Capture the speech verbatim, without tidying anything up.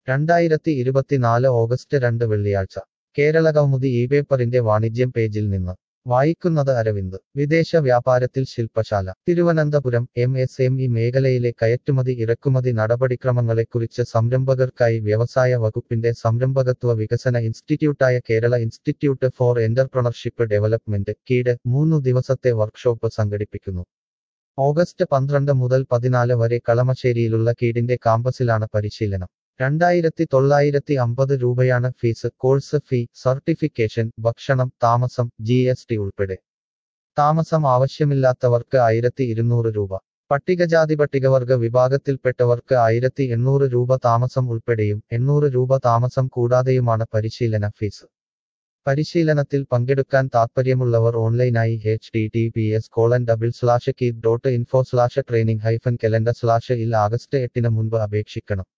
രണ്ടായിരത്തി ഇരുപത്തിനാല് ഓഗസ്റ്റ് രണ്ട് വെള്ളിയാഴ്ച കേരളകൗമുദി ഈ പേപ്പറിന്റെ വാണിജ്യം പേജിൽ നിന്ന് വായിക്കുന്നത് അരവിന്ദ്. വിദേശ വ്യാപാരത്തിൽ ശില്പശാല Thiruvananthapuram. M S M E മേഖലയിലെ കയറ്റുമതി ഇറക്കുമതി നടപടിക്രമങ്ങളെക്കുറിച്ച് സംരംഭകർക്കായി വ്യവസായ വകുപ്പിന്റെ സംരംഭകത്വ വികസന ഇൻസ്റ്റിറ്റ്യൂട്ടായ Kerala institute for entrepreneurship development KIED മൂന്നു ദിവസത്തെ വർക്ക്ഷോപ്പ് സംഘടിപ്പിക്കുന്നു. ഓഗസ്റ്റ് പന്ത്രണ്ട് മുതൽ പതിനാല് വരെ കളമശ്ശേരിയിലുള്ള കീടിന്റെ കാമ്പസിലാണ് പരിശീലനം. രണ്ടായിരത്തി തൊള്ളായിരത്തി അമ്പത് രൂപയാണ് ഫീസ്. കോഴ്സ് ഫീ, സർട്ടിഫിക്കേഷൻ, ഭക്ഷണം, താമസം, ജി എസ് ടി ഉൾപ്പെടെ. താമസം ആവശ്യമില്ലാത്തവർക്ക് ആയിരത്തി ഇരുന്നൂറ് രൂപ. പട്ടികജാതി പട്ടികവർഗ വിഭാഗത്തിൽപ്പെട്ടവർക്ക് ആയിരത്തി എണ്ണൂറ് രൂപ താമസം ഉൾപ്പെടെയും എണ്ണൂറ് രൂപ താമസം കൂടാതെയുമാണ് പരിശീലന ഫീസ്. പരിശീലനത്തിൽ പങ്കെടുക്കാൻ താൽപ്പര്യമുള്ളവർ ഓൺലൈനായി H T T P S colon double slash KIED dot info slash training hyphen calendar slash ഇൽ ആഗസ്റ്റ് എട്ടിന് മുൻപ് അപേക്ഷിക്കണം.